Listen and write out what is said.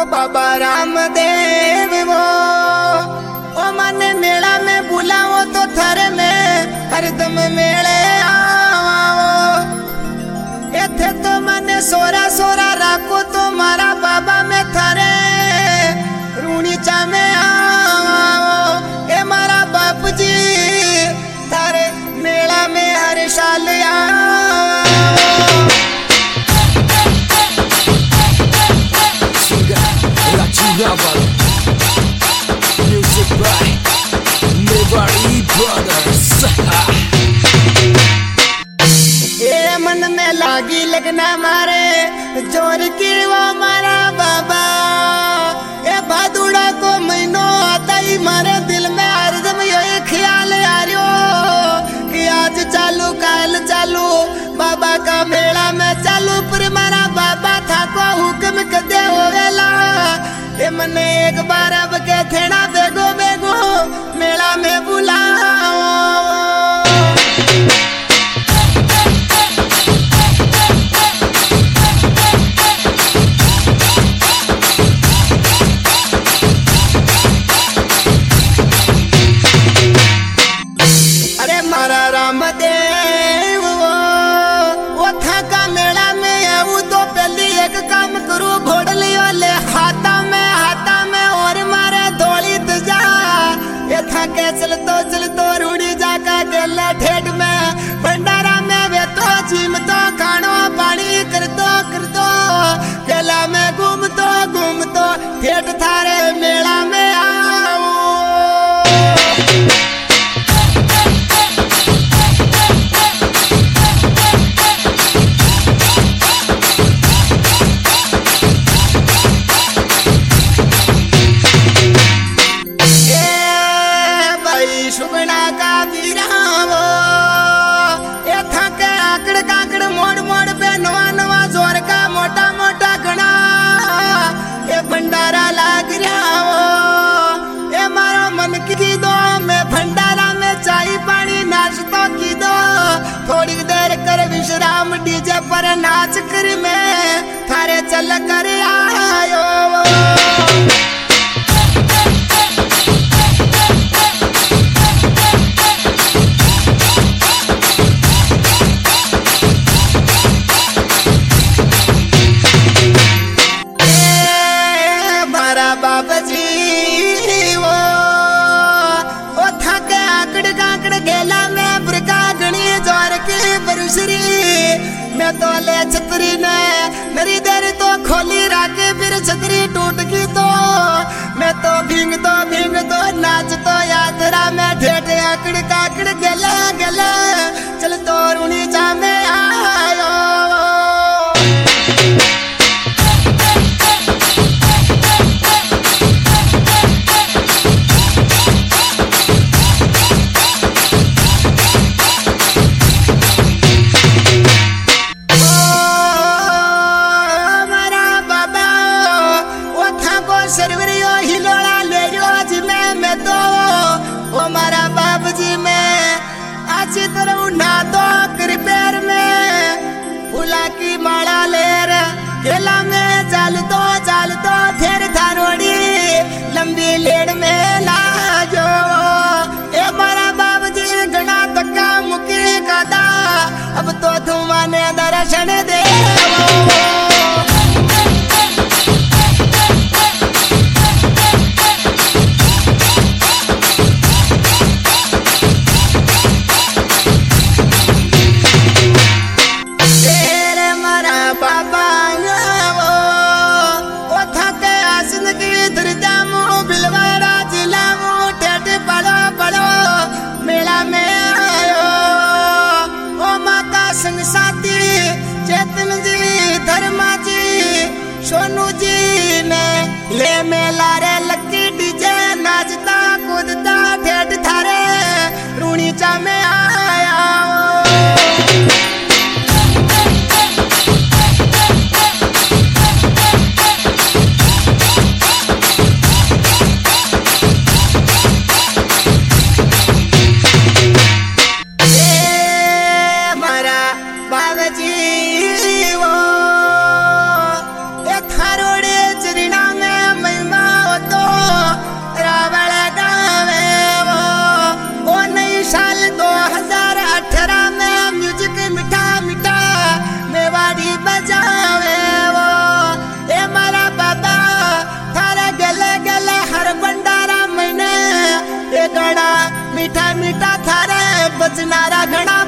बाबा रामदेव वो ओ मने मेला में बुलाओ तो थारे में हरदम मेले आओ। एथे तो मने सोरा सोरा राखो तो मारा बाबा में थारे रूणी चा में आओ। ए मारा बाप जी थारे मेला में हर साल आओ। Music by Mewari Brothers। ये मन में लागी लगना मारे जोर की वो मारा बाबा। ये भादुड़ा को महीनों आता ही मारे दिल में हरदम यही ख्याल आ रही कि आज चालू काल चालू बाबा का मेला में चालू। पर मारा बाबा था को हुक्म कदे होवेला ये मने एक बार अब के थेड़ा बेगो बेगो मेला में बुलाओ। अरे मारा रामदेव वो था का मेला में आऊ तो पहली एक काम करूं घोड़ लियो ले हाथा में और मारे धोली तजा। ये था के चल तो रूड़ी जाका गेला ठेठ में भंडारा में वे तो झीम तो खानो पानी कर दो गेला में घूम तो ठेठ थारे मेला में आओ। सुगना का वीरावो ये थके आकड़ काकड़ मोड़ पे नवा जोर का मोटा घना ये भंडारा लाग रहा ये मारो मन की दो मैं भंडारा में चाय पानी नाश्ता की दो। थोड़ी देर कर विश्राम डीजे पर नाच कर मैं थारे चल कर आयो। बाबा जी वो थके आकड़ काकड़ गेला में बुरका गणी जोर की बरुसरी। मैं तो ले छतरी ने मेरी देर तो खोली राके फिर छतरी टूट की तो मैं तो भींग तो नाच तो यात्रा में ठेठ आकड़ काकड़ गेला चल तो रूणी जा में आयो। सरवरियो हिलोड़ा ले जो जिमे में तो वो मारा बाप जी में अच्छी तरह उठा दो कृपेर में फूला की माला लेर केला में चाल दो फिर थारोड़ी लंबी लेड़ में लाजो। ए मारा बाप जी घना धक्का मुकी कादा अब तो तुम्हारे दर्शन दे। चेतन जी धर्मा जी सोनू जी ने ले मेला रे लकी डीजे नाचता कूदता ठेठ थारे रूणी चा में आया। बाबा जी वो थारोड़े चरणा में गाना मीठा मीठा थारे बचनारा घना